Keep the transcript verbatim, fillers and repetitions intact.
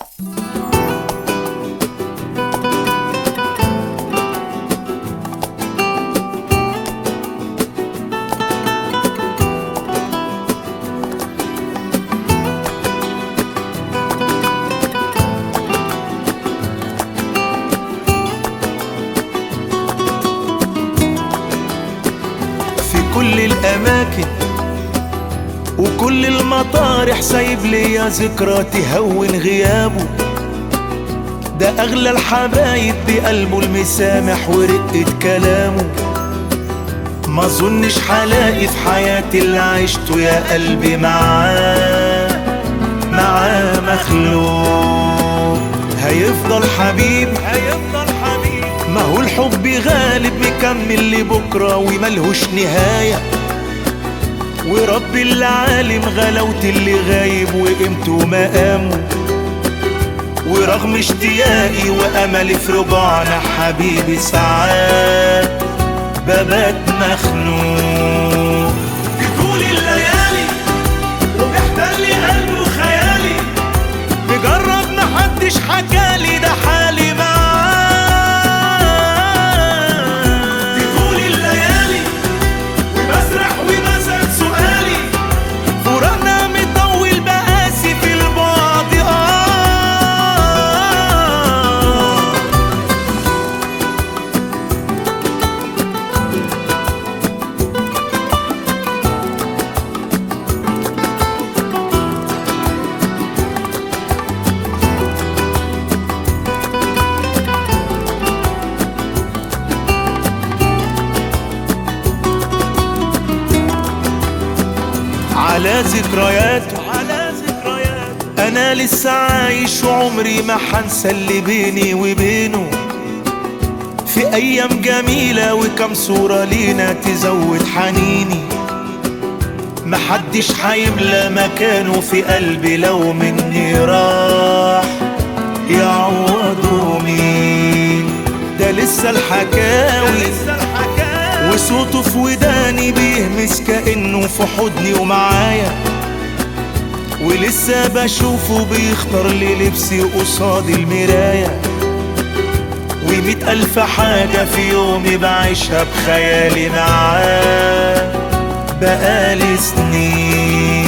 كل الأماكن وكل المطارح سايب ليا ذكرى تهون غيابه. ده أغلى الحبايب بقلبه المسامح ورقة كلامه. ما ظنش حلاقي في حياتي اللي عشته يا قلبي معاه معاه مخلوق. هيفضل حبيب هيفضل حبيب، ما هو الحب غالب مكمل لبكرة وملهوش نهاية. ورب العالم غلاوة اللي غايب وقيمته مقامه. ورغم اشتياقي وأملي في رجوعنا حبيبي ساعات ببات مخنوق. بطول الليالي وبيحتلي قلبي وخيالي، بجرب محدش حكالي ده حالي معاه. بطول الليالي وبسرح وبسأل سؤالي، فراقنا مطول بقاسي في البعد آه. على ذكرياته على ذكرياته أنا لسه عايش وعمري ما حنسى اللي بيني وبينه. في أيام جميلة وكم صورة لينا تزود حنيني. محدش حيملى مكانه في قلبي لو مني راح يعوضه مين. ده لسه الحكاوي وصوته في وداني بيهمس كأنه في حضني ومعايا. ولسه بشوفه بيختار لي لبسي قصاد المراية. ومئة ألف حاجة في يومي بعيشها بخيالي معاه بقالي سنين.